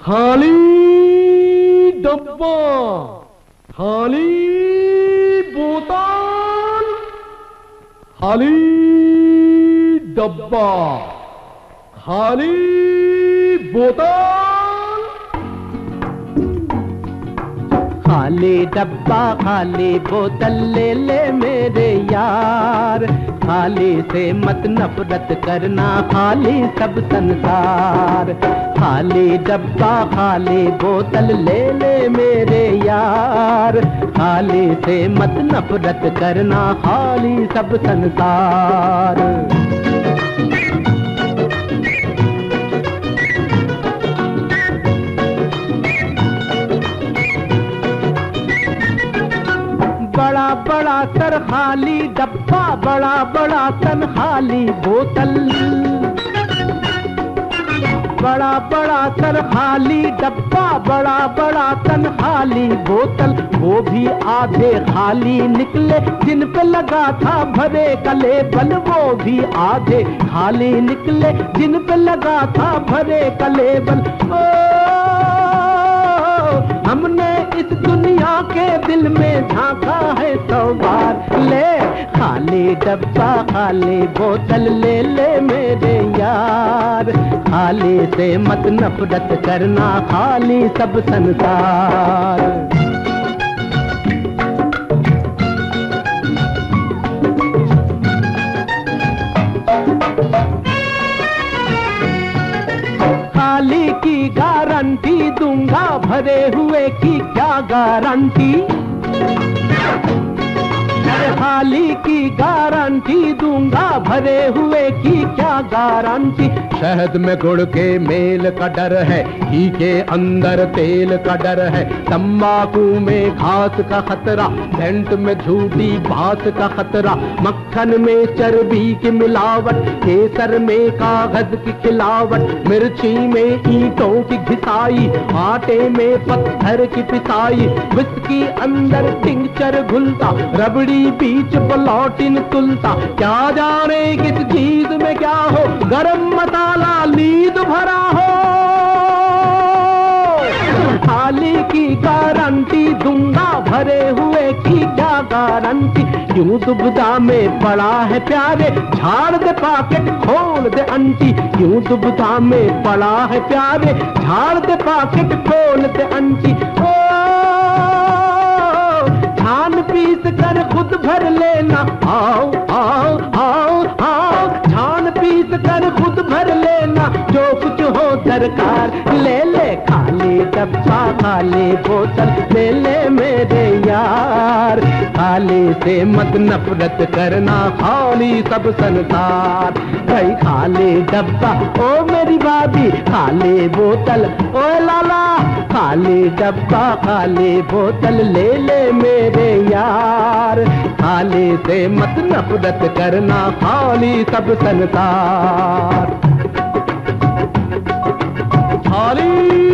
खाली डब्बा, खाली बोतल, खाली डब्बा, खाली बोतल। खाली डब्बा खाली बोतल ले ले मेरे यार, खाली से मत नफरत करना, खाली सब संसार। खाली डब्बा खाली बोतल ले ले मेरे यार, खाली से मत नफरत करना, खाली सब संसार। बड़ा बड़ा सर खाली डब्बा, बड़ा बड़ा तन खाली बोतल। बड़ा बड़ा सर खाली डब्बा, बड़ा बड़ा तन खाली बोतल। वो भी आधे खाली निकले जिन पे लगा था भरे का लेबल, वो भी आधे खाली निकले जिन पे लगा था भरे का लेबल। ओ हमने इस दुनिया के दिल में झांका है 100 बार। ले खाली डब्बा खाली बोतल ले ले मेरे यार, खाली से मत नफरत करना, खाली सब संसार। खाली की गारंटी दूंगा, भरे हुए की क्या गारंटी। खाली की गारंटी दूंगा, भरे हुए की क्या गारंटी। शहद में गुड़ के मेल का डर है, घी के अंदर तेल का डर है। तंबाकू में घास का खतरा, सेंट में झूठी बात का खतरा। मक्खन में चर्बी की मिलावट, केसर में कागज की खिलावट। मिर्ची में ईंटों की घिसाई, आटे में पत्थर की पिसाई। विस्की अंदर टिंचर घुलता, रबड़ी बीच प्लॉटिन तुलता। क्या जाने किस चीज में क्या हो, गरम मसाला नींद भरा हो। खाली की गारंटी दूंगा, भरे हुए की क्या गारंटी। क्यों दुविधा में पड़ा है प्यारे, झाड़ दे पॉकेट खोल दे अंटी। क्यों दुविधा में पड़ा है प्यारे, झाड़ दे पॉकेट खोल दे अंटी। ओ छान पीस कर खुद भर लेना, आओ आओ आओ आओ। छान पीस कर खुद भर लेना, जो कुछ हो दरकार। ले ले खाली डब्बा खाली बोतल ले ले मेरे यार, खाली से मत नफरत करना, खाली सब संसार। भाई खाली डब्बा ओ मेरी भाभी, खाली बोतल ओ लाला। खाली डब्बा खाली बोतल ले ले मेरे यार, खाली से मत नफरत करना, खाली सब संसार। खाली